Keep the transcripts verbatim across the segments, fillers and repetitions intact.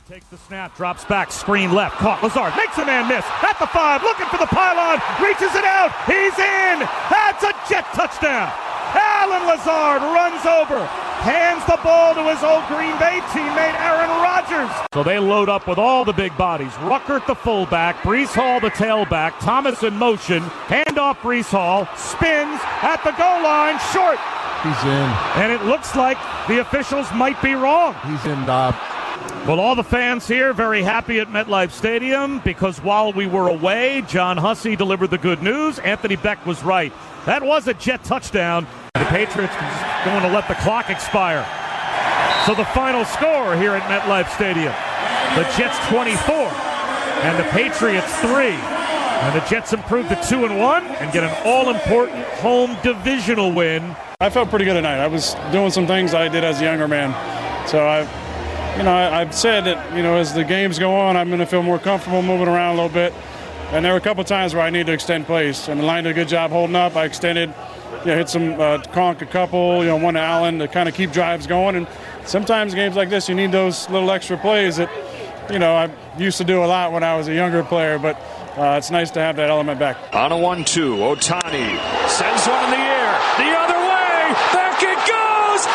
takes the snap, drops back, screen left, caught. Lazard makes a man miss. At the five, looking for the pylon, reaches it out. He's in. That's a Jet touchdown. Alan Lazard runs over, hands the ball to his old Green Bay teammate Aaron Rodgers. So they load up with all the big bodies. Ruckert the fullback, Breece Hall the tailback, Thomas in motion, handoff Breece Hall, spins at the goal line, short. He's in. And it looks like the officials might be wrong. He's in, Dob. Well, all the fans here very happy at MetLife Stadium because while we were away, John Hussey delivered the good news. Anthony Beck was right. That was a Jet touchdown. The Patriots are going to let the clock expire. So the final score here at MetLife Stadium, the Jets twenty-four and the Patriots three. And the Jets improve to two and one and get an all-important home divisional win. I felt pretty good tonight. I was doing some things I did as a younger man. So I, you know, I, I've said that, you know, as the games go on, I'm going to feel more comfortable moving around a little bit. And there were a couple times where I needed to extend plays. And the line did a good job holding up. I extended, you know, hit some uh, Kronk a couple, you know, one to Allen to kind of keep drives going. And sometimes games like this, you need those little extra plays that, you know, I used to do a lot when I was a younger player. But uh, it's nice to have that element back. On a one two, Ohtani sends one in the air. The other way, back it goes.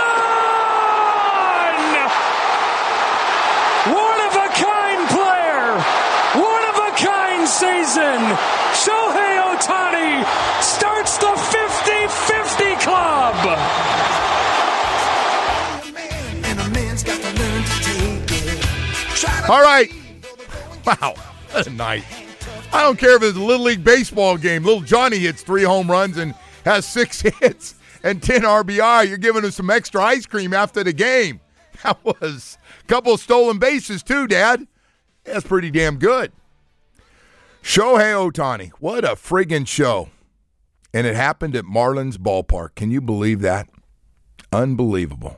Gone! One of a kind player. One of a kind season. Shohei Ohtani starts the fifty-fifty club. All right. Wow. What a night. I don't care if it's a Little League baseball game. Little Johnny hits three home runs and has six hits and ten R B I. You're giving him some extra ice cream after the game. That was a couple of stolen bases too, Dad. That's pretty damn good. Shohei Ohtani. What a friggin' show. And it happened at Marlins Ballpark. Can you believe that? Unbelievable.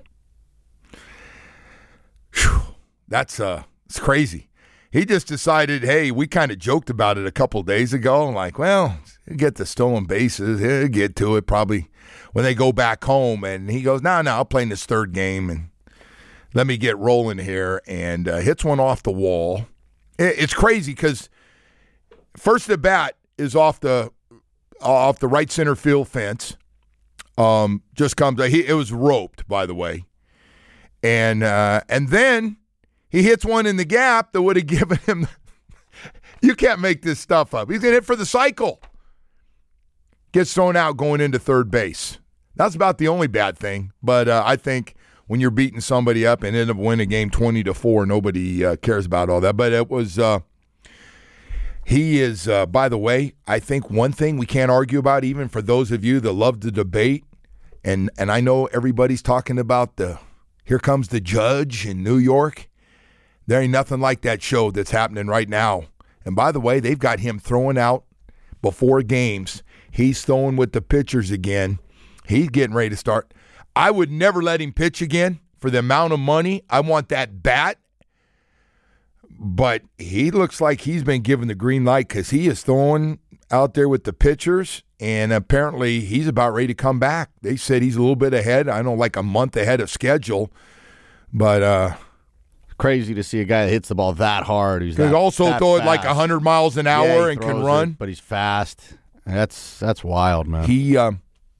Whew. That's uh, it's crazy. He just decided, hey, we kind of joked about it a couple days ago. Like, well, he'll get the stolen bases. He'll get to it probably when they go back home. And he goes, no, no, I'll play in this third game and let me get rolling here. And uh, hits one off the wall. It's crazy because first at bat is off the off the right center field fence. Um, just comes. He, it was roped, by the way, and uh, and then he hits one in the gap that would have given him. You can't make this stuff up. He's gonna hit for the cycle. Gets thrown out going into third base. That's about the only bad thing. But uh, I think when you're beating somebody up and end up winning a game twenty to four, nobody uh, cares about all that. But it was. Uh, He is, uh, by the way, I think one thing we can't argue about, even for those of you that love to debate, and, and I know everybody's talking about the Here Comes the Judge in New York. There ain't nothing like that show that's happening right now. And by the way, they've got him throwing out before games. He's throwing with the pitchers again. He's getting ready to start. I would never let him pitch again for the amount of money. I want that bat. But he looks like he's been given the green light because he is throwing out there with the pitchers, and apparently he's about ready to come back. They said he's a little bit ahead. I know, like a month ahead of schedule. But uh, crazy to see a guy that hits the ball that hard. Who's that, also that throw it fast. like one hundred miles an hour yeah, and can run. It, but he's fast. That's that's wild, man. He um,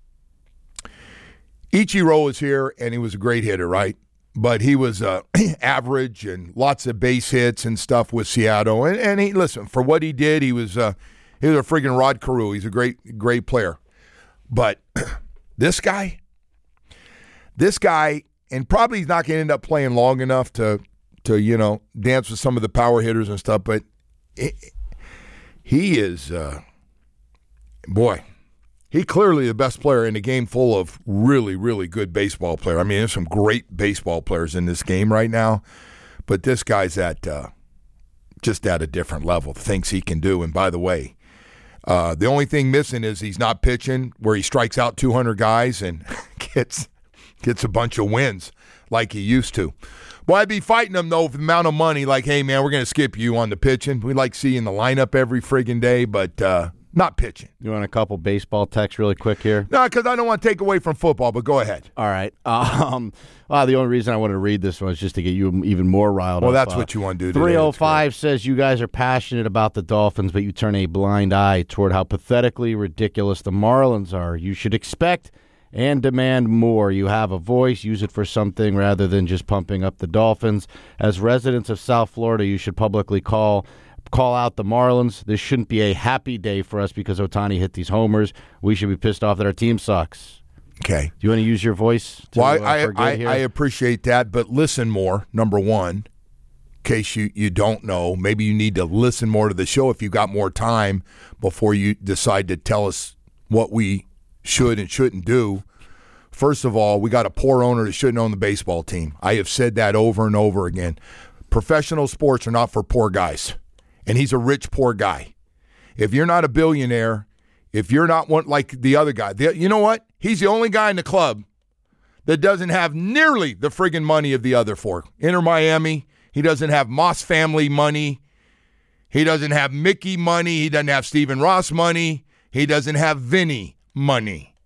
Ichiro is here, and he was a great hitter, right? But he was uh, average and lots of base hits and stuff with Seattle. And, and he, listen, for what he did, he was uh, he was a friggin' Rod Carew. He's a great, great player. But this guy, this guy, and probably he's not going to end up playing long enough to, to you know, dance with some of the power hitters and stuff. But it, he is, uh, boy, he clearly the best player in a game full of really, really good baseball players. I mean, there's some great baseball players in this game right now, but this guy's at uh, just at a different level, thinks he can do. And by the way, uh, the only thing missing is he's not pitching where he strikes out two hundred guys and gets gets a bunch of wins like he used to. Well, I'd be fighting him, though, for the amount of money, like, hey, man, we're going to skip you on the pitching. We like seeing the lineup every friggin' day, but uh, not pitching. You want a couple baseball texts really quick here? No, because I don't want to take away from football, but go ahead. All right. Um, uh, the only reason I wanted to read this one was just to get you even more riled well, up. Well, that's uh, what you want to do today. three oh five says you guys are passionate about the Dolphins, but you turn a blind eye toward how pathetically ridiculous the Marlins are. You should expect and demand more. You have a voice. Use it for something rather than just pumping up the Dolphins. As residents of South Florida, you should publicly call call out the Marlins. This shouldn't be a happy day for us because Ohtani hit these homers. We should be pissed off that our team sucks. Okay. Do you want to use your voice? To, well, I, uh, I, I, I appreciate that, but listen more, number one, in case you, you don't know. Maybe you need to listen more to the show if you got more time before you decide to tell us what we should and shouldn't do. First of all, we got a poor owner that shouldn't own the baseball team. I have said that over and over again. Professional sports are not for poor guys. And he's a rich, poor guy. If you're not a billionaire, if you're not one like the other guy, the, you know what? He's the only guy in the club that doesn't have nearly the friggin' money of the other four. Inter Miami, he doesn't have Moss family money. He doesn't have Mickey money. He doesn't have Stephen Ross money. He doesn't have Vinny money.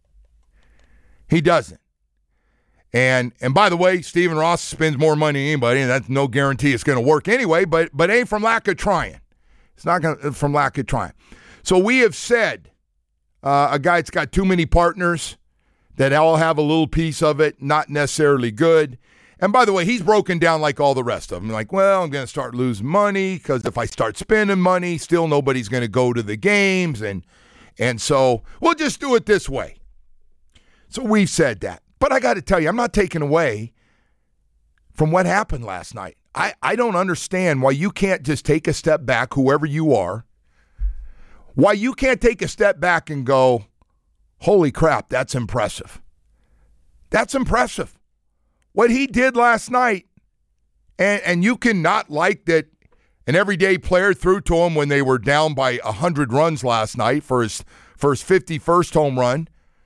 He doesn't. And and by the way, Stephen Ross spends more money than anybody, and that's no guarantee it's going to work anyway, but but ain't from lack of trying. It's not gonna, from lack of trying. So we have said uh, a guy that's got too many partners that all have a little piece of it, not necessarily good. And by the way, he's broken down like all the rest of them. Like, well, I'm going to start losing money because if I start spending money, still nobody's going to go to the games. And, and so we'll just do it this way. So we've said that. But I got to tell you, I'm not taking away from what happened last night. I, I don't understand why you can't just take a step back, whoever you are, why you can't take a step back and go, holy crap, that's impressive. That's impressive. What he did last night, and, and you cannot like that an everyday player threw to him when they were down by one hundred runs last night for his, for his fifty-first home run.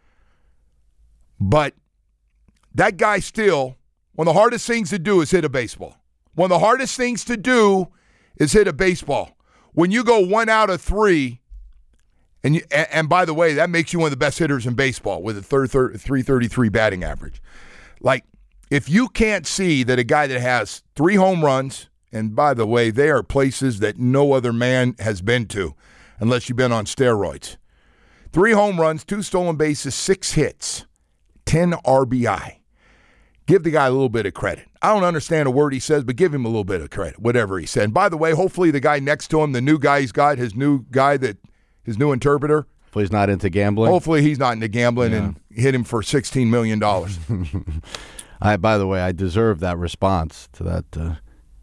But that guy still, one of the hardest things to do is hit a baseball. One of the hardest things to do is hit a baseball. When you go one out of three, and you, and, and by the way, that makes you one of the best hitters in baseball with a three thirty-three batting average. Like, if you can't see that a guy that has three home runs, and by the way, they are places that no other man has been to, unless you've been on steroids. Three home runs, two stolen bases, six hits, ten R B I. Give the guy a little bit of credit. I don't understand a word he says, but give him a little bit of credit, whatever he said. And by the way, hopefully the guy next to him, the new guy he's got, his new guy, that his new interpreter. Hopefully he's not into gambling. Hopefully he's not into gambling yeah. and hit him for sixteen million dollars. I, by the way, I deserve that response to that. Uh,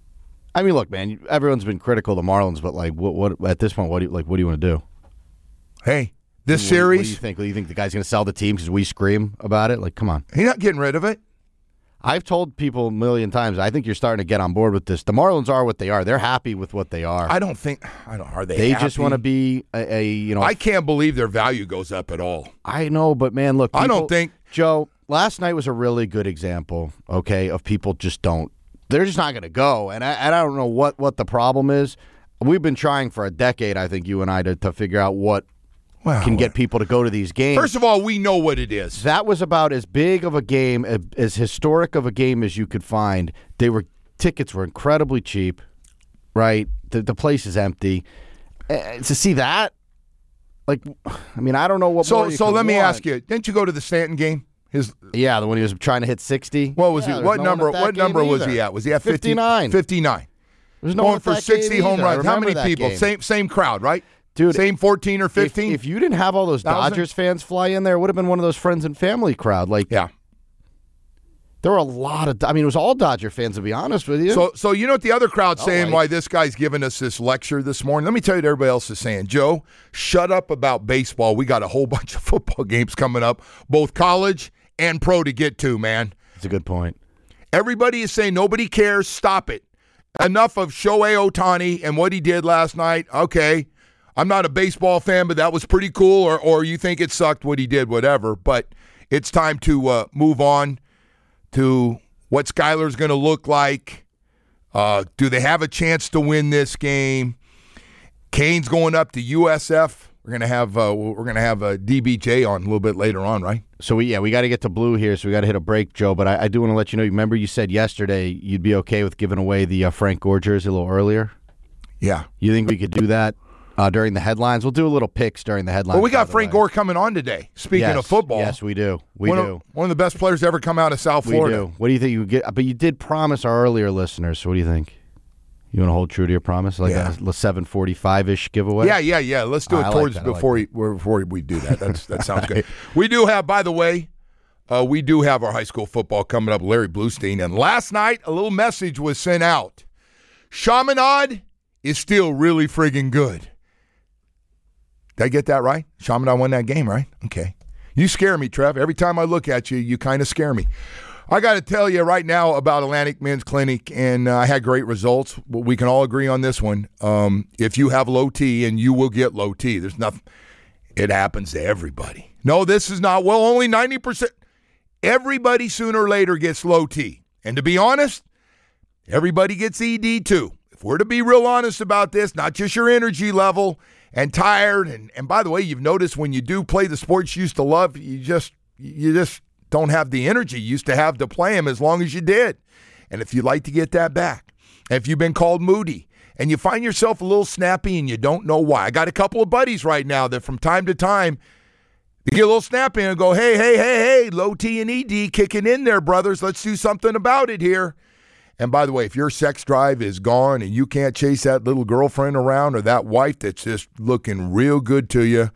I mean, look, man, everyone's been critical of the Marlins, but like, what, what at this point, what do you, like, what do you want to do? Hey, this what, series. What do you think? Do you think the guy's going to sell the team because we scream about it? Like, come on. He's not getting rid of it. I've told people a million times, I think you're starting to get on board with this. The Marlins are what they are. They're happy with what they are. I don't think, I don't, are they They happy? just want to be a, a, you know. I can't believe their value goes up at all. I know, but man, look. People, I don't think. Joe, last night was a really good example, okay, of people just don't, they're just not going to go. And I, and I don't know what, what the problem is. We've been trying for a decade, I think, you and I, to, to figure out what Well, can get people to go to these games. First of all, we know what it is. That was about as big of a game, as historic of a game as you could find. They were tickets were incredibly cheap, right? The, the place is empty. Uh, to see that, like, I mean, I don't know what. So, more you so could let me want. ask you: didn't you go to the Stanton game? His Yeah, the one he was trying to hit sixty. what was yeah, he? What no number? one at that What number game was either. he at? Was he at fifty, fifty-nine? fifty-nine. There's no Going one at for that sixty game home either. I runs. How remember many that people? game. Same same crowd, right? Dude, same fourteen or fifteen. If, if you didn't have all those Thousand? Dodgers fans fly in there, it would have been one of those friends and family crowd. Like, yeah. there were a lot of. I mean, it was all Dodger fans, to be honest with you. So, so you know what the other crowd's Oh, saying? right. Why this guy's giving us this lecture this morning? Let me tell you what everybody else is saying. Joe, shut up about baseball. We got a whole bunch of football games coming up, both college and pro, to get to. Man, That's a good point. everybody is saying nobody cares. Stop it. Enough of Shohei Ohtani and what he did last night. Okay, I'm not a baseball fan, but that was pretty cool. Or, or you think it sucked what he did, whatever. But it's time to uh, move on to what Skyler's going to look like. Uh, do they have a chance to win this game? Kane's going up to U S F We're gonna have uh, we're gonna have uh, D B J on a little bit later on, right? So we yeah we got to get to Blue here, so we got to hit a break, Joe. But I, I do want to let you know. Remember, you said yesterday you'd be okay with giving away the uh, Frank Gore jersey a little earlier. Yeah. You think we could do that uh, during the headlines? We'll do a little picks during the headlines. Well, we got Frank Gore coming on today. Speaking yes, of football, yes, we do. We one do. Of, one of the best players to ever come out of South Florida. We do. What do you think you would get? But you did promise our earlier listeners. So what do you think? You want to hold true to your promise, like yeah. a seven forty-five ish giveaway? Yeah, yeah, yeah. Let's do it I towards like that. before like we, before we do that. That's that sounds good. We do have, by the way, uh, we do have our high school football coming up. Larry Bluestein, and last night a little message was sent out. Chaminade is still really friggin' good. Did I get that right? Chaminade won that game, right? Okay. You scare me, Trev. Every time I look at you, you kind of scare me. I got to tell you right now about Atlantic Men's Clinic, and uh, I had great results. We can all agree on this one. Um, if you have low T, and you will get low T, there's nothing. It happens to everybody. No, this is not. Well, only ninety percent. Everybody sooner or later gets low T. And to be honest, everybody gets E D too. If we're to be real honest about this, not just your energy level and tired. And, and by the way, you've noticed when you do play the sports you used to love, you just you just – don't have the energy you used to have to play them as long as you did. And if you'd like to get that back, if you've been called moody and you find yourself a little snappy and you don't know why, I got a couple of buddies right now that from time to time they get a little snappy and go, hey, hey, hey, hey, low T and E D kicking in there, brothers. Let's do something about it here. And by the way, if your sex drive is gone and you can't chase that little girlfriend around or that wife that's just looking real good to you,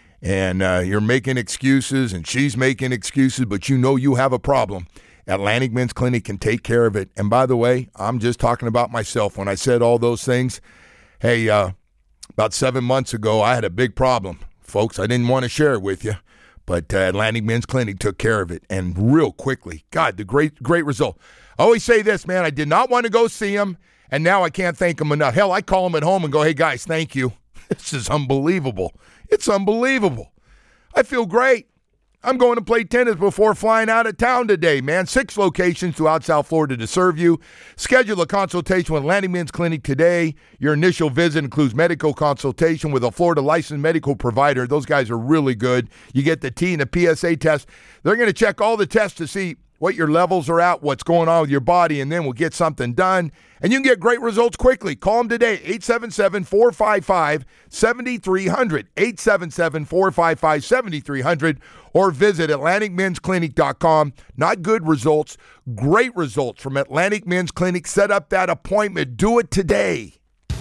and uh, you're making excuses and she's making excuses, but you know you have a problem, Atlantic Men's Clinic can take care of it. And by the way, I'm just talking about myself. When I said all those things, hey, uh, about seven months ago, I had a big problem, folks. I didn't want to share it with you, but uh, Atlantic Men's Clinic took care of it, and real quickly. God, the great, great result. I always say this, man, I did not want to go see him, and now I can't thank him enough. Hell, I call him at home and go, hey, guys, thank you. This is unbelievable. It's unbelievable. I feel great. I'm going to play tennis before flying out of town today, man. Six locations throughout South Florida to serve you. Schedule a consultation with Atlantic Men's Clinic today. Your initial visit includes medical consultation with a Florida licensed medical provider. Those guys are really good. You get the T and the P S A test. They're going to check all the tests to see what your levels are at, what's going on with your body, and then we'll get something done. And you can get great results quickly. Call them today, eight seven seven, four five five, seven three zero zero, eight seven seven, four five five, seven three zero zero, or visit Atlantic Men's Clinic dot com. Not good results, great results from Atlantic Men's Clinic. Set up that appointment. Do it today.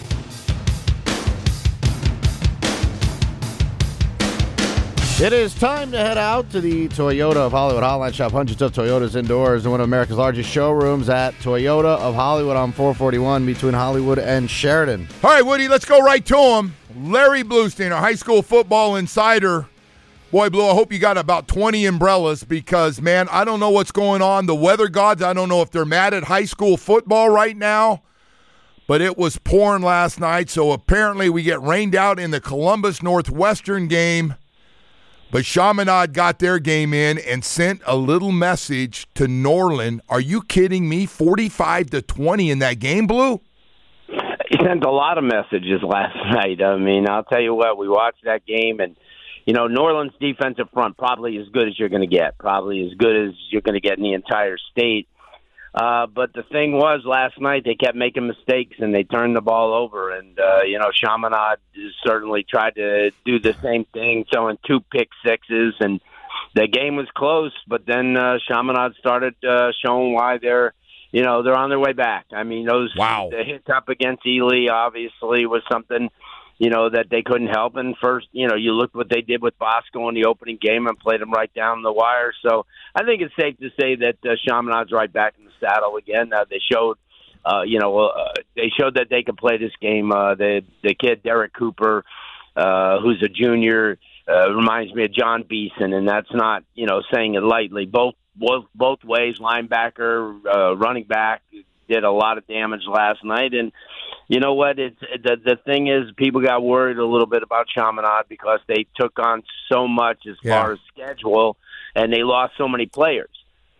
It is time to head out to the Toyota of Hollywood Hotline. Shop hundreds of Toyotas indoors in one of America's largest showrooms at Toyota of Hollywood on four forty-one between Hollywood and Sheridan. All right, Woody, let's go right to him. Larry Bluestein, our high school football insider. Boy, Blue, I hope you got about twenty umbrellas because, man, I don't know what's going on. The weather gods, I don't know if they're mad at high school football right now, but it was pouring last night, so apparently we get rained out in the Columbus Northwestern game. But Chaminade got their game in and sent a little message to Norland. Are you kidding me? forty-five to twenty in that game, Blue? He sent a lot of messages last night. I mean, I'll tell you what, we watched that game, and, you know, Norland's defensive front probably as good as you're going to get, probably as good as you're going to get in the entire state. Uh, but the thing was, last night they kept making mistakes and they turned the ball over. And, uh, you know, Chaminade certainly tried to do the same thing, throwing two pick sixes. And the game was close, but then uh, Chaminade started uh, showing why they're, you know, they're on their way back. I mean, those wow. the hits up against Ely obviously was something, you know, that they couldn't help. And first, you know, you looked what they did with Bosco in the opening game and played them right down the wire. So I think it's safe to say that uh, Chaminade's right back in the saddle again. Uh, they showed, uh, you know, uh, they showed that they could play this game. Uh, the the kid Derek Cooper, uh, who's a junior, uh, reminds me of John Beeson, and that's not, you know, saying it lightly. Both both both ways, linebacker, uh, running back, did a lot of damage last night. And you know what? It's the the thing is, people got worried a little bit about Chaminade because they took on so much as yeah. far as schedule, and they lost so many players.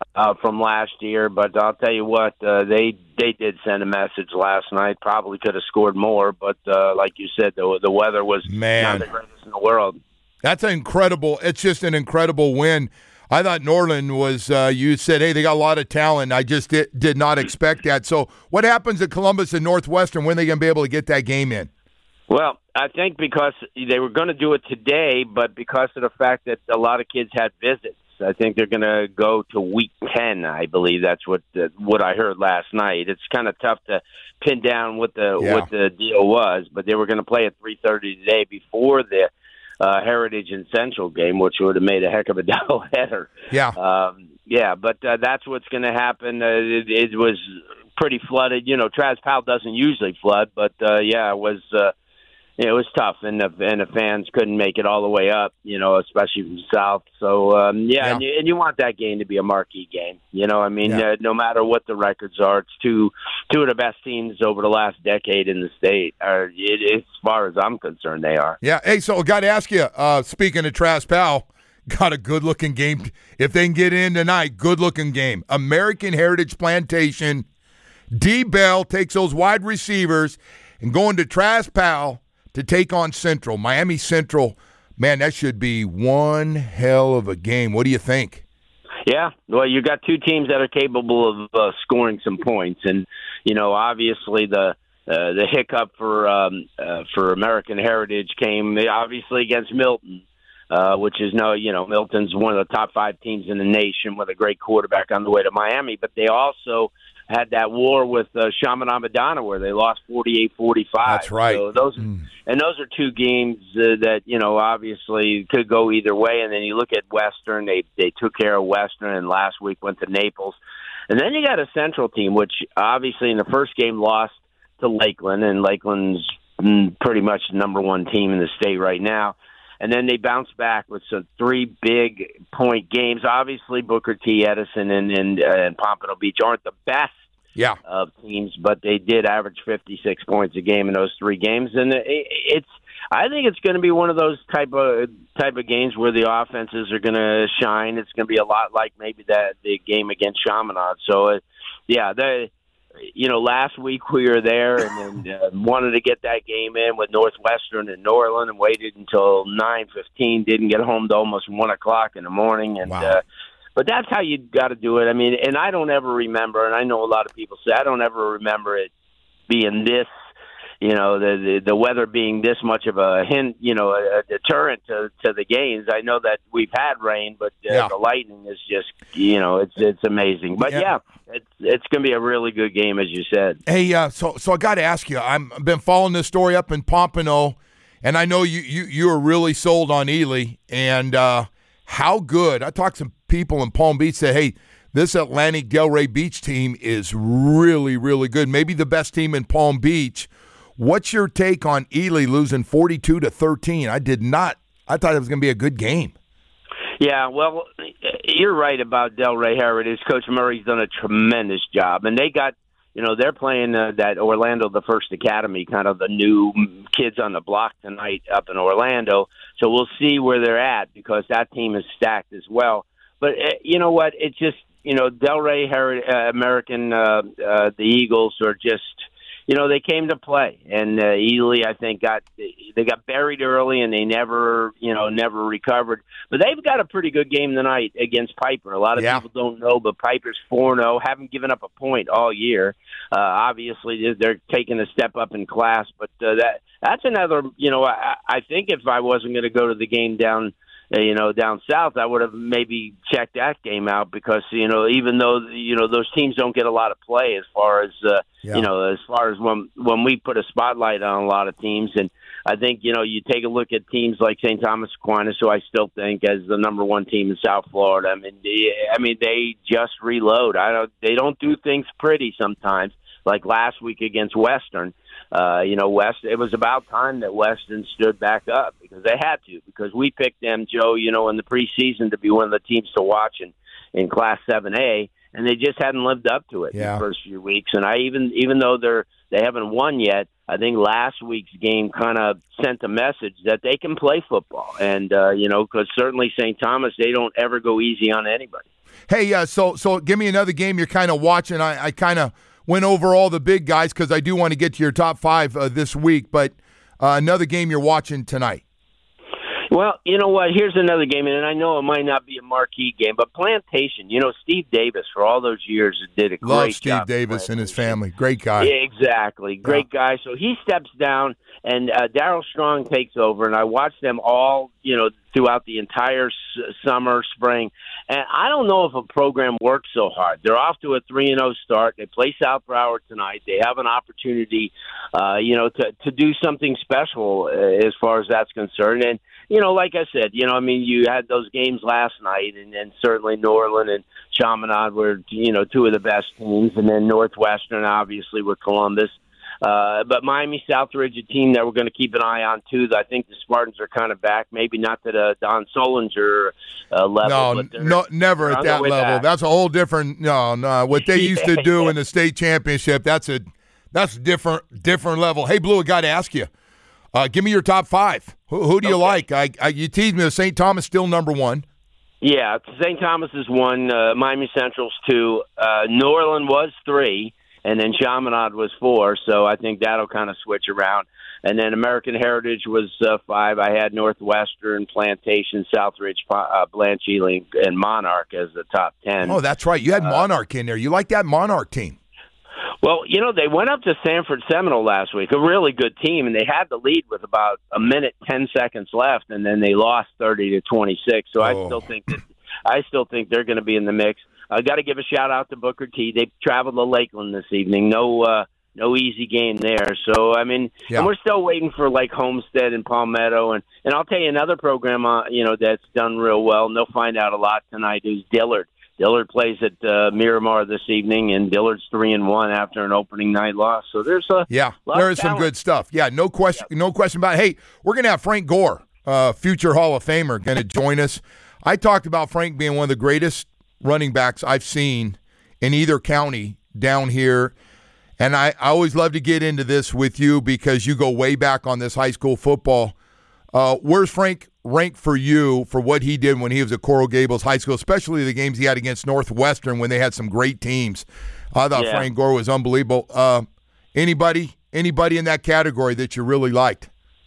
uh, from last year. But I'll tell you what, uh, they they did send a message last night. Probably could have scored more, but uh, like you said, the the weather was Man. not the greatest in the world. That's incredible. It's just an incredible win. I thought Norland was, uh, you said, hey, they got a lot of talent. I just did, did not expect that. So what happens at Columbus and Northwestern? When are they going to be able to get that game in? Well, I think because they were going to do it today, but because of the fact that a lot of kids had visits, I think they're going to go to week ten, I believe. That's what uh, what I heard last night. It's kind of tough to pin down what the yeah. what the deal was, but they were going to play at three thirty today before the Uh, Heritage and Central game, which would have made a heck of a doubleheader. Yeah, um, yeah, but uh, that's what's going to happen. Uh, it, it was pretty flooded. You know, Traz Powell doesn't usually flood, but uh, yeah, it was. Uh, it was tough, and the and the fans couldn't make it all the way up. You know, especially from south. So um, yeah, yeah. And, you, and you want that game to be a marquee game. You know, I mean, Yeah. uh, no matter what the records are, it's two two of the best teams over the last decade in the state. Or it, as far as I'm concerned, they are. Yeah. Hey, so I got to ask you, uh, speaking of Travis Powell, got a good-looking game. If they can get in tonight, good-looking game. American Heritage Plantation, D. Bell takes those wide receivers and going to Travis Powell to take on Central. Miami Central, man, that should be one hell of a game. What do you think? Yeah, well, you got two teams that are capable of uh, scoring some points, and you know, obviously the uh, the hiccup for um, uh, for American Heritage came obviously against Milton, uh, which is no, you know, Milton's one of the top five teams in the nation with a great quarterback on the way to Miami, but they also had that war with uh, Chaminade-Madonna where they lost forty-eight forty-five. That's right. So those, mm. and those are two games uh, that, you know, obviously could go either way. And then you look at Western, they they took care of Western, and last week went to Naples. And then you got a Central team, which obviously in the first game lost to Lakeland, and Lakeland's mm, pretty much the number one team in the state right now. And then they bounced back with some three big point games. Obviously, Booker T, Edison, and, and, uh, and Pompano Beach aren't the best yeah. of teams, but they did average fifty-six points a game in those three games. And it, it's, I think it's going to be one of those type of type of games where the offenses are going to shine. It's going to be a lot like maybe that the game against Chaminade. So, uh, yeah, they. You know, last week we were there and then uh, wanted to get that game in with Northwestern and Norland and waited until nine fifteen, didn't get home to almost one o'clock in the morning. And wow. uh, but that's how you got to do it. I mean, and I don't ever remember, and I know a lot of people say, I don't ever remember it being this, you know, the the, the weather being this much of a hint, you know, a, a deterrent to, to the games. I know that we've had rain, but uh, yeah. the lightning is just, you know, it's it's amazing. But, yeah. yeah It's it's going to be a really good game, as you said. Hey, uh, so so I got to ask you. I'm, I've been following this story up in Pompano, and I know you you you are really sold on Ely. And uh, how good? I talked to some people in Palm Beach. Said, hey, this Atlantic Delray Beach team is really really good. Maybe the best team in Palm Beach. What's your take on Ely losing forty-two to thirteen? I did not. I thought it was going to be a good game. Yeah, well, you're right about Delray Heritage. Coach Murray's done a tremendous job, and they got, you know, they're playing uh, that Orlando the First Academy, kind of the new kids on the block tonight up in Orlando. So we'll see where they're at because that team is stacked as well. But uh, you know what? It's just, you know, Delray Heritage, uh, American, uh, uh, the Eagles are just. You know, they came to play, and uh, Ely, I think, got they got buried early, and they never, you know, never recovered. But they've got a pretty good game tonight against Piper. A lot of yeah. people don't know, but Piper's four and oh, haven't given up a point all year. Uh, obviously, they're taking a step up in class, but uh, that that's another, you know, I, I think if I wasn't going to go to the game down you know, down south, I would have maybe checked that game out because, you know, even though, you know, those teams don't get a lot of play as far as, uh, yeah. you know, as far as when when we put a spotlight on a lot of teams. And I think, you know, you take a look at teams like Saint Thomas Aquinas, who I still think as the number one team in South Florida. I mean, they, I mean, they just reload. I don't, they don't do things pretty sometimes, like last week against Western. Uh, you know, West. It was about time that Western stood back up because they had to. Because we picked them, Joe, you know, in the preseason to be one of the teams to watch in, in Class seven A, and they just hadn't lived up to it yeah. in the first few weeks. And I even, even though they're They haven't won yet. I think last week's game kind of sent a message that they can play football. And, uh, you know, because certainly Saint Thomas, they don't ever go easy on anybody. Hey, uh, so so give me another game you're kind of watching. I, I kind of went over all the big guys because I do want to get to your top five uh, this week, but uh, another game you're watching tonight. Well, you know what? Here's another game, and I know it might not be a marquee game, but Plantation, you know, Steve Davis, for all those years, did a great Love job. Steve Davis and his family. Great guy. Yeah, exactly. Great yeah. guy. So he steps down, and uh, Darryl Strong takes over, and I watched them all, you know, throughout the entire s- summer, spring. And I don't know if a program works so hard. They're off to a three and oh start. They play South Broward tonight. They have an opportunity, uh, you know, to, to do something special uh, as far as that's concerned. And, you know, like I said, you know, I mean, you had those games last night, and, and certainly Norland and Chaminade were, you know, two of the best teams, and then Northwestern, obviously, with Columbus. Uh, but Miami Southridge, a team that we're going to keep an eye on, too. I think the Spartans are kind of back, maybe not to the Don Solinger uh, level. No, but no, never at that level. That. That's a whole different, no, no. What they used to do in the state championship, that's a that's a different, different level. Hey, Blue, I got to ask you. Uh, give me your top five. Who, who do you okay. like? I, I, you teased me with Saint Thomas still number one. Yeah, Saint Thomas is one. Uh, Miami Central's two. Uh, Norland was three, and then Chaminade was four. So I think that'll kind of switch around. And then American Heritage was uh, five. I had Northwestern, Plantation, Southridge, uh, Blanche Ealing, and Monarch as the top ten. Oh, that's right. You had uh, Monarch in there. You like that Monarch team? Well, you know, they went up to Sanford Seminole last week, a really good team, and they had the lead with about a minute, ten seconds left, and then they lost thirty to twenty-six. So oh. I still think that I still think they're going to be in the mix. I got to give a shout out to Booker T. They traveled to Lakeland this evening. No, uh, no easy game there. So I mean, yeah. and we're still waiting for like Homestead and Palmetto, and and I'll tell you another program, uh, you know, that's done real well, and they'll find out a lot tonight. Is Dillard. Dillard plays at uh, Miramar this evening, and Dillard's three and one after an opening night loss. So there's a yeah, lot there of is some talent. good stuff. Yeah, no question, yeah. no question about it. Hey, we're gonna have Frank Gore, uh, future Hall of Famer, going to join us. I talked about Frank being one of the greatest running backs I've seen in either county down here, and I, I always love to get into this with you because you go way back on this high school football. Uh, where's Frank ranked for you for what he did when he was at Coral Gables High School, especially the games he had against Northwestern when they had some great teams? I thought yeah. Frank Gore was unbelievable. Uh, anybody, anybody in that category that you really liked?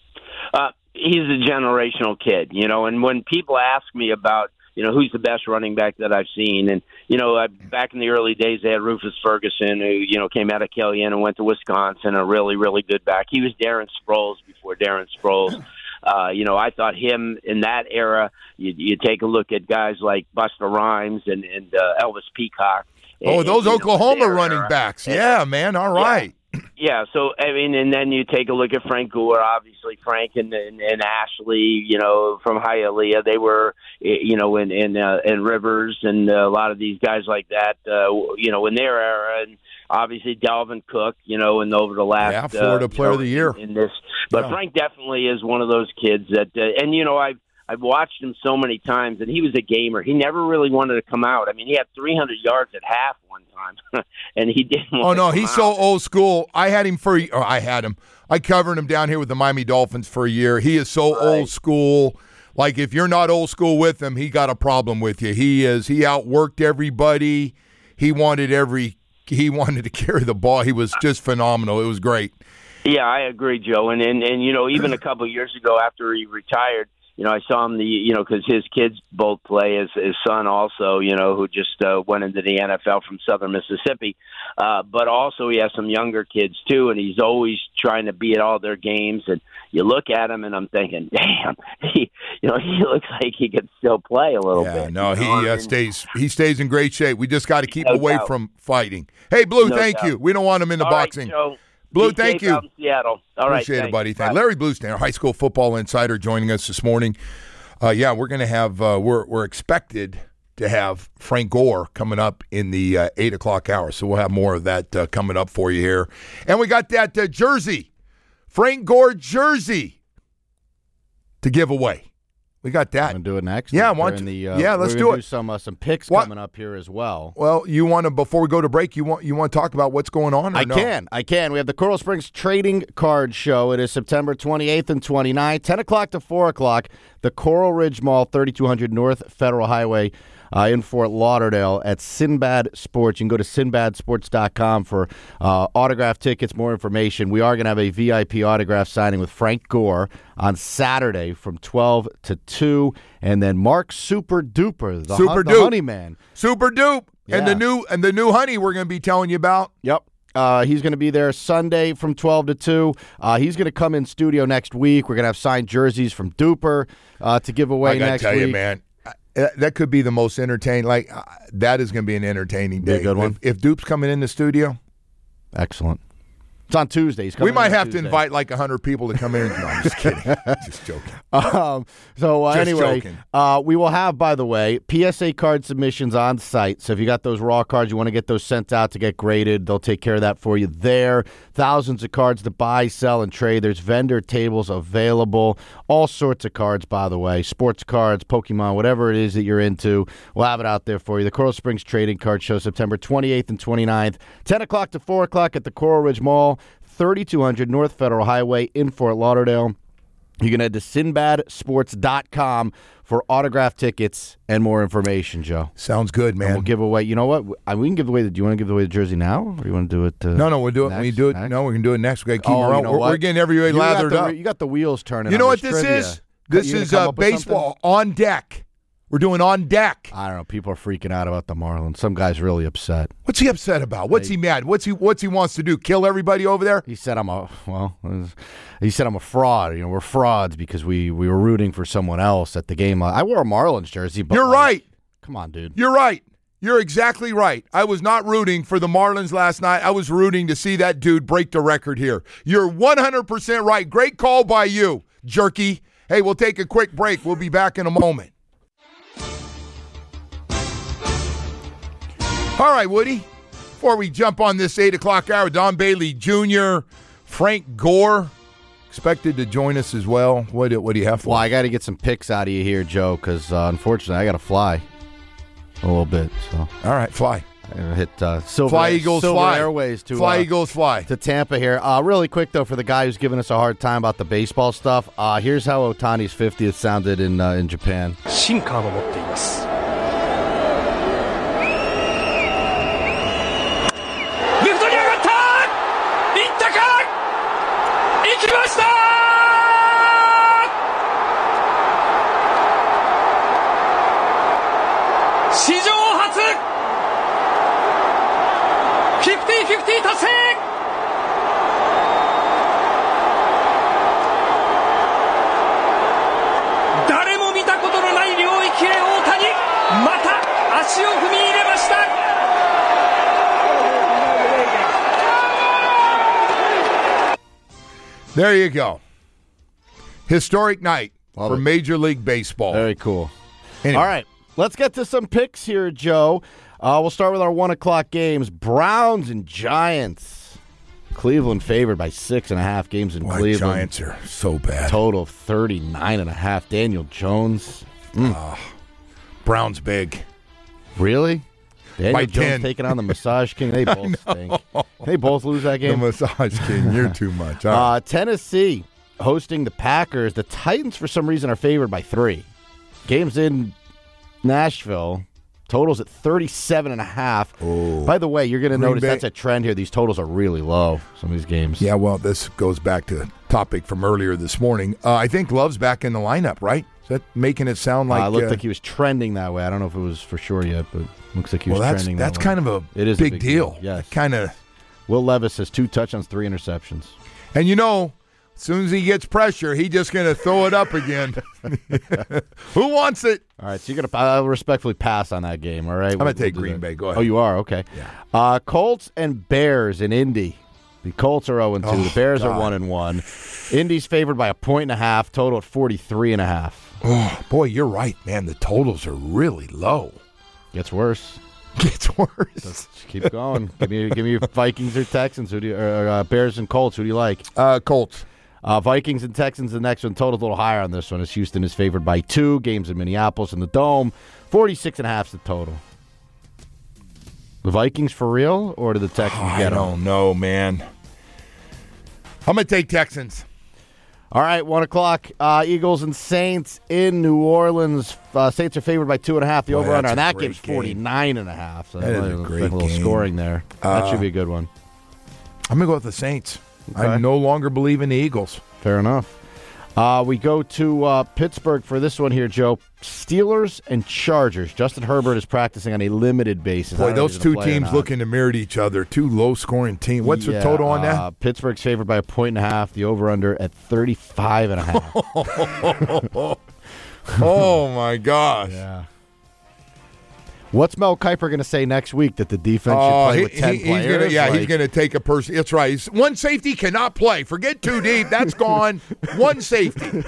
Uh, he's a generational kid, you know, and when people ask me about, you know, who's the best running back that I've seen, and, you know, I, back in the early days, they had Rufus Ferguson, who, you know, came out of Kellyanne and went to Wisconsin, a really, really good back. He was Darren Sproles before Darren Sproles. Uh, you know, I thought him in that era, you, you take a look at guys like Buster Rhymes and, and uh, Elvis Peacock. Oh, and, those and, Oklahoma know, running era. backs. And, yeah, man. All right. Yeah. Yeah, so, I mean, and then you take a look at Frank Gore, obviously Frank and, and, and Ashley, you know, from Hialeah. They were, you know, in, in, uh, in Rivers and a lot of these guys like that, uh, you know, in their era. And obviously Dalvin Cook, you know, and over the last. Yeah, Florida uh, Player know, of the Year. In, in this. But yeah. Frank definitely is one of those kids that, uh, and, you know, I've, I've watched him so many times, and he was a gamer. He never really wanted to come out. I mean, he had three hundred yards at half one time, and he didn't want Oh, to no, come he's out. so old school. I had him for – or I had him. I covered him down here with the Miami Dolphins for a year. He is so Right. old school. Like, if you're not old school with him, he got a problem with you. He is – he outworked everybody. He wanted every – he wanted to carry the ball. He was just phenomenal. It was great. Yeah, I agree, Joe. And, and, and you know, even a couple of years ago after he retired, you know, I saw him, the you know, because his kids both play, his, his son also, you know, who just uh, went into the N F L from Southern Mississippi. Uh, but also he has some younger kids, too, and he's always trying to be at all their games. And you look at him, and I'm thinking, damn, he, you know, he looks like he could still play a little yeah, bit. no, you he know? uh, I mean, stays he stays in great shape. We just got to keep no away doubt. from fighting. Hey, Blue, No thank doubt. you. We don't want him in the all boxing. Right, Joe. Blue, Be thank safe you. out in Seattle. All right, Appreciate thanks. it, buddy. Thank Bye. Larry Bluestein, our high school football insider, joining us this morning. Uh, yeah, we're going to have uh, we're we're expected to have Frank Gore coming up in the uh, eight o'clock hour, so we'll have more of that uh, coming up for you here. And we got that uh, jersey, Frank Gore jersey, to give away. We got that. Want to do it next? Yeah, I During want to. the, uh, yeah, let's we're do gonna it. Do some uh, some picks What? coming up here as well. Well, you want to before we go to break, you want you want to talk about what's going on? Or I no? can, I can. We have the Coral Springs Trading Card Show. It is September twenty-eighth and twenty-ninth, ten o'clock to four o'clock. The Coral Ridge Mall, thirty-two hundred North Federal Highway. Uh, in Fort Lauderdale at Sinbad Sports. You can go to sinbad sports dot com for uh, autograph tickets, more information. We are going to have a V I P autograph signing with Frank Gore on Saturday from twelve to two. And then Mark Super Duper, the, Super hun- the Dupe. honey man. Super Dupe. And Yeah. the new and the new honey we're going to be telling you about. Yep. Uh, he's going to be there Sunday from twelve to two. Uh, he's going to come in studio next week. We're going to have signed jerseys from Duper uh, to give away I got to next tell week. you, man. Uh, That could be the most entertaining. Like uh, that is going to be an entertaining Be a day. good one. If, if Dupe's coming in the studio, Excellent. It's on Tuesday. He's we coming might in on have Tuesday. to invite like a hundred people to come in. No, I'm just kidding. Just joking. Um, so uh, Just anyway, joking. uh, we will have, by the way, P S A card submissions on site. So if you got those raw cards, you want to get those sent out to get graded, they'll take care of that for you there. Thousands of cards to buy, sell, and trade. There's vendor tables available. All sorts of cards, by the way. Sports cards, Pokemon, whatever it is that you're into. We'll have it out there for you. The Coral Springs Trading Card Show, September twenty-eighth and twenty-ninth, ten o'clock to four o'clock at the Coral Ridge Mall, thirty-two hundred North Federal Highway in Fort Lauderdale. You can head to sinbad sports dot com for autograph tickets and more information, Joe. Sounds good, man. And we'll give away, you know what? I- We can give away the, do you want to give away the jersey now? Or you want to do it? Uh, no, no, we'll do it. next? We do it. Next? No, we can do it next. We got to keep Oh, around. you know we're, what? we're getting everybody You got lathered the- up. You got the wheels turning. You know on what this trivia. is? This You gonna is come uh, up with baseball on deck. We're doing on deck. something? I don't know. People are freaking out about the Marlins. Some guy's really upset. What's he upset about? What's he mad? What's he What's he wants to do? Kill everybody over there? He said I'm a well. He said I'm a fraud. You know, we're frauds because we, we were rooting for someone else at the game. I wore a Marlins jersey, but You're like, right. Come on, dude. You're right. You're exactly right. I was not rooting for the Marlins last night. I was rooting to see that dude break the record here. You're one hundred percent right. Great call by you, jerky. Hey, we'll take a quick break. We'll be back in a moment. All right, Woody. Before we jump on this eight o'clock hour, Don Bailey Junior, Frank Gore, expected to join us as well. What, do- what do you have for Well, us? I got to get some picks out of you here, Joe, because uh, unfortunately I got to fly a little bit. So All right, fly. I gotta hit uh, Silver, Fly, Eagles, Silver fly. Airways to Fly, uh, Eagles, fly. to Tampa here. Uh, really quick though, for the guy who's giving us a hard time about the baseball stuff. Uh, here's how Otani's fiftieth sounded in uh, in Japan. シンカーも持っています。レフトに上がった。いったか。行きました。史上初。フィフティーフィフティー達成。誰も見たことのない領域へ大谷、また足を踏み入れました。 There you go. Historic night Love for it. Major League Baseball. Very cool. Anyway. All right, let's get to some picks here, Joe. Uh, we'll start with our one o'clock games. Browns and Giants. Cleveland favored by six and a half games in Why Cleveland. Giants are so bad. Total of thirty-nine and a half. Daniel Jones. Browns big. Really? Daniel By Jones ten. taking on the Massage King. They both stink. They both lose that The game. Massage King, you're too much. All right. Uh, Tennessee hosting the Packers. The Titans, for some reason, are favored by three. Games in Nashville. Totals at thirty-seven and a half. Oh. By the way, you're going to Green notice Bay- that's a trend here. These totals are really low, some of these games. Yeah, well, this goes back to a topic from earlier this morning. Uh, I think Love's back in the lineup, right? Is that making it sound like... uh, it looked uh, like he was trending that way. I don't know if it was for sure yet, but looks like he was well, that's, trending that's that kind way. of a It is a big, big deal. deal, yes. Kind of... Will Levis has two touchdowns, three interceptions. And you know, as soon as he gets pressure, he just going to throw it up again. Who wants it? All right, so you're gonna. I'll respectfully pass on that game. All right, I'm gonna take Green Bay. Go ahead. Oh, you are okay. Yeah. Uh, Colts and Bears in Indy. The Colts are zero and two. Oh, the Bears God. are one and one. Indy's favored by a point and a half. Total at forty-three and a half. Oh, boy, you're right, man. The totals are really low. Gets worse. Gets worse. Just keep going. give me, give me Vikings or Texans. Who do you, or uh, Bears and Colts? Who do you like? Uh, Colts. Uh, Vikings and Texans, the next one. Total's a little higher on this one, as Houston is favored by two. Games in Minneapolis in the Dome. forty-six and a half is the total. The Vikings for real, or do the Texans oh, get them? I don't know, man. I'm going to take Texans. All right, one o'clock. Uh, Eagles and Saints in New Orleans. Uh, Saints are favored by two and a half. The Boy, over-under that's on a that great game's game. forty-nine and a half. So That is a looks great like a little game. scoring there. That Uh, should be a good one. I'm going to go with the Saints. Okay. I no longer believe in the Eagles. Fair enough. Uh, we go to uh, Pittsburgh for this one here, Joe. Steelers and Chargers. Justin Herbert is practicing on a limited basis. I Boy, don't know those if he's gonna two play or teams not. looking to mirror each other. Two low-scoring teams. What's Yeah, the total on Uh, that? Pittsburgh's favored by a point and a half. The over-under at thirty-five and a half. Oh, my gosh. Yeah. What's Mel Kiper going to say next week, that the defense should Oh, play he- with ten he- he's players? gonna, yeah, he's Like, going to take a person. That's right. He's- One safety cannot play. Forget two deep. That's gone. One safety.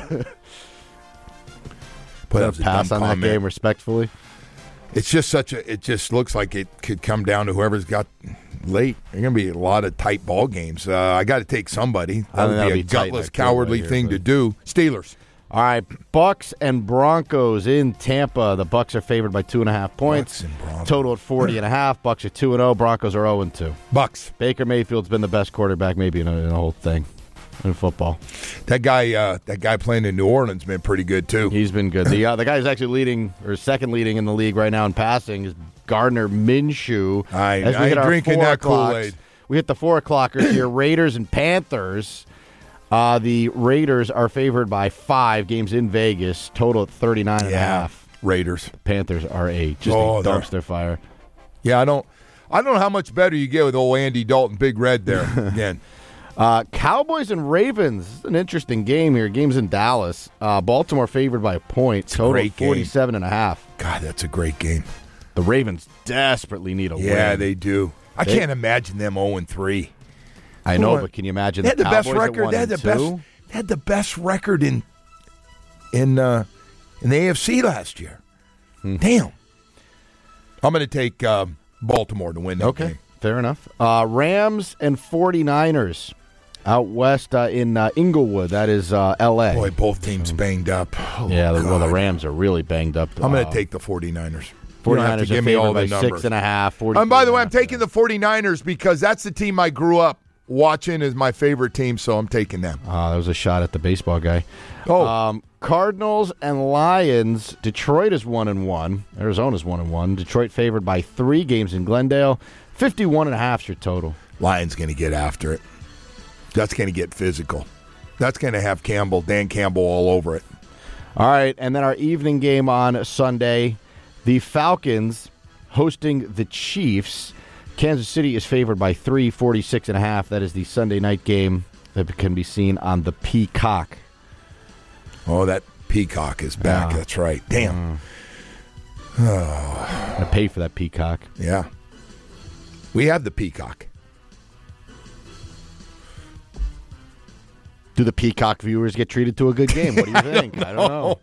But that was a pass dumb on that comment. game respectfully. It's just such a. It just looks like it could come down to whoever's got late. There's going to be a lot of tight ball games. Uh, I got to take somebody. I That think would that'll be a be tight gutless, like that right cowardly here, thing but- to do. Steelers. All right, Bucks and Broncos in Tampa. The Bucks are favored by two and a half points. Bucks and Broncos. Total at forty and a half. Bucks are two and zero. Broncos are zero and two. Bucks. Baker Mayfield's been the best quarterback maybe in, a, in the whole thing in football. That guy. Uh, that guy playing in New Orleans been pretty good too. He's been good. The uh, the guy who's actually leading or second leading in the league right now in passing is Gardner Minshew. I- As we I hit ain't our drinking four that o'clocks, Kool-Aid. We hit the four o'clockers here. Raiders and Panthers. Uh, the Raiders are favored by five. Games in Vegas. Total at thirty-nine and a Yeah. half. Raiders. Panthers are a just Oh, a they're- dumpster fire. Yeah, I don't. I don't know how much better you get with old Andy Dalton, Big Red there again. Uh, Cowboys and Ravens. This is an interesting game here. Game's in Dallas. Uh, Baltimore favored by a point. Total great game. forty-seven and a half. God, that's a great game. The Ravens desperately need a win. Yeah, they do. I They- can't imagine them zero and three. I know, Well, but can you imagine They had the the best Cowboys at record. one They had and the best. two? They had the best record in in uh, in the A F C last year. Hmm. Damn. I'm going to take um, Baltimore to win that Okay, game. fair enough. Uh, Rams and 49ers out west uh, in uh, Inglewood. That is uh, L A. Boy, both teams banged up. Oh, yeah, the, well, the God. Rams are really banged up. I'm going Uh, to take the 49ers. You don't have 49ers to are give me favored all by the numbers. six and a half. And by the way, I'm forty-three taking the 49ers because that's the team I grew up watching as my favorite team, so I'm taking them. Uh, that was a shot at the baseball guy. Oh. Um, Cardinals and Lions. Detroit is one and one. Arizona's one and one. Detroit favored by three. Games in Glendale. fifty-one and a half is your total. Lions going to get after it. That's going to get physical. That's going to have Campbell, Dan Campbell, all over it. All right, and then our evening game on Sunday, the Falcons hosting the Chiefs. Kansas City is favored by three, forty-six and a half. That is the Sunday night game that can be seen on the Peacock. Oh, that Peacock is back. Yeah. That's right. Damn. I pay for that Peacock. Yeah. We have the Peacock. Do the Peacock viewers get treated to a good game? What do you think? I don't know.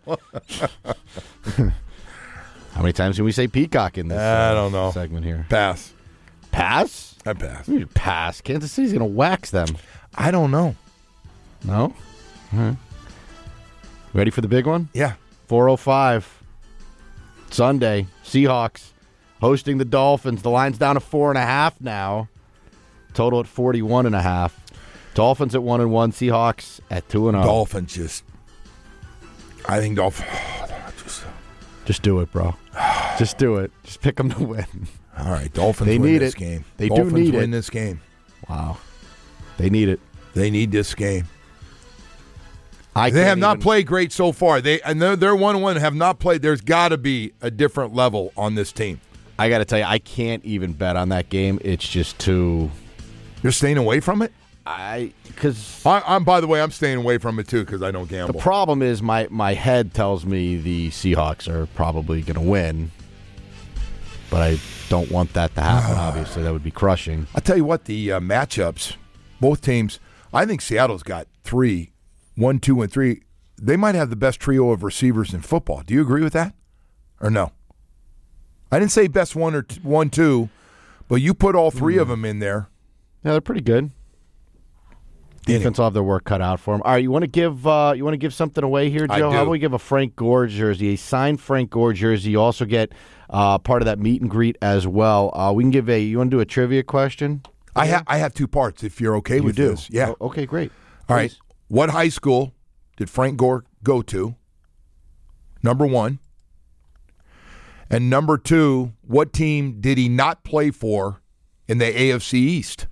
How many times can we say Peacock in this I uh, don't know. segment here? Pass. Pass? I pass. You pass. Kansas City's going to wax them. I don't know. No? All right. Ready for the big one? Yeah. four oh five. Sunday. Seahawks hosting the Dolphins. The line's down to four and a half now. Total at forty-one and a half. Dolphins at one and one. Seahawks at two and oh. Dolphins just. I think Dolphins. just, Just do it, bro. Just do it. Just pick them to win. all right. Dolphins They win need this it. game. They do Dolphins need win it. this game. Wow. They need it. They need this game. I They can't have not even- played great so far. They and they're, they're one and one. Have not played. There's got to be a different level on this team. I got to tell you, I can't even bet on that game. It's just too. You're staying away from it. I because I, I'm. By the way, I'm staying away from it too because I don't the gamble. problem is my my head tells me the Seahawks are probably going to win, but I don't want that to happen. Obviously, that would be crushing. I'll tell you what. The uh, matchups, both teams. I think Seattle's got three, one, two, and three. They might have the best trio of receivers in football. Do you agree with that, or no? I didn't say best one or t- one, two, but you put all three of them in there. Yeah, they're pretty good. Defense will have their work cut out for them. All right, you want to give uh, you want to give something away here, Joe? I do. How about we give a Frank Gore jersey, a signed Frank Gore jersey? You also get uh, part of that meet and greet as well. Uh, we can give a. You want to do a trivia question? I have I have two parts. If you're okay You with do. this, yeah. Oh, okay, great. All right. Please. What high school did Frank Gore go to? Number one. And number two, what team did he not play for in the A F C East?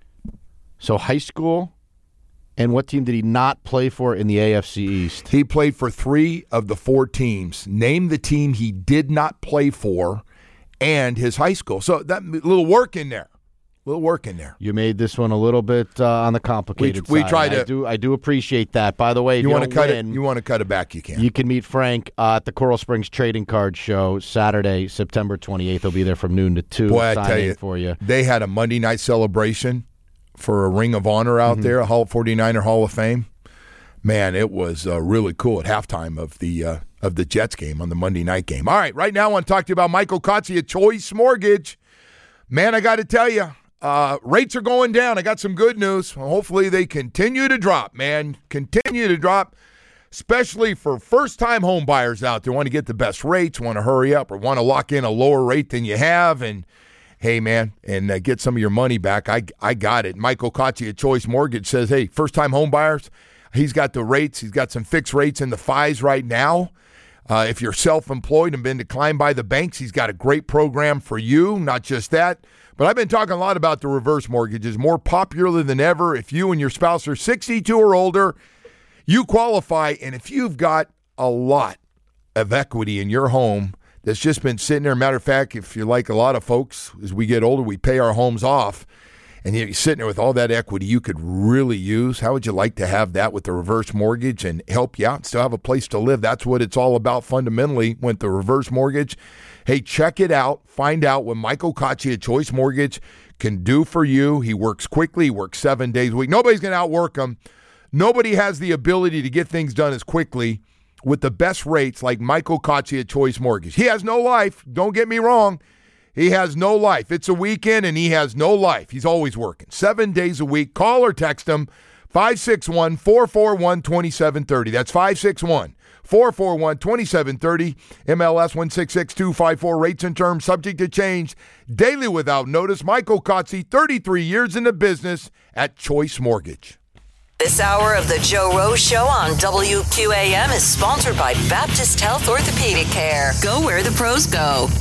So high school, and what team did he not play for in the A F C East? He played for three of the four teams. Name the team he did not play for and his high school. So that little work in there. Little work in there. You made this one a little bit uh, on the complicated We- we side. try to- I do, I do appreciate that. By the way, if You, you, want to don't cut win, it? You want to cut it back? You can. You can meet Frank uh, at the Coral Springs Trading Card Show Saturday, September twenty-eighth. He'll be there from noon to two. Boy, I signing tell you, for you. They had a Monday night celebration for a Ring of Honor out Mm-hmm. there, a Hall forty-niner Hall of Fame. Man, it was uh, really cool at halftime of the uh, of the Jets game on the Monday night game. All right, right now I want to talk to you about Michael Kotze at Choice Mortgage. Man, I got to tell you, uh, rates are going down. I got some good news. Well, hopefully they continue to drop, man. Continue to drop, especially for first-time home buyers out there. Want to get the best rates, want to hurry up, or want to lock in a lower rate than you have, and hey, man, and uh, get some of your money back. I I got it. Michael Kotze at Choice Mortgage says, hey, first-time home buyers, he's got the rates. He's got some fixed rates in the fives right now. Uh, if you're self-employed and been declined by the banks, he's got a great program for you. Not just that, but I've been talking a lot about the reverse mortgages, more popular than ever. If you and your spouse are sixty-two or older, you qualify. And if you've got a lot of equity in your home that's just been sitting there, matter of fact, if you're like a lot of folks, as we get older, we pay our homes off, and you're sitting there with all that equity you could really use. How would you like to have that with the reverse mortgage and help you out and still have a place to live? That's what it's all about fundamentally with the reverse mortgage. Hey, check it out. Find out what Michael Kotze at Choice Mortgage can do for you. He works quickly. He works seven days a week. Nobody's going to outwork him. Nobody has the ability to get things done as quickly with the best rates like Michael Kotze at Choice Mortgage. He has no life. Don't get me wrong. He has no life. It's a weekend, and he has no life. He's always working. Seven days a week. Call or text him, five six one, four four one, two seven three zero. That's five six one, four four one, two seven three zero. M L S one six six two five four. Rates and terms subject to change. Daily without notice. Michael Kotze, thirty-three years in the business at Choice Mortgage. This hour of the Joe Rose Show on W Q A M is sponsored by Baptist Health Orthopedic Care. Go where the pros go.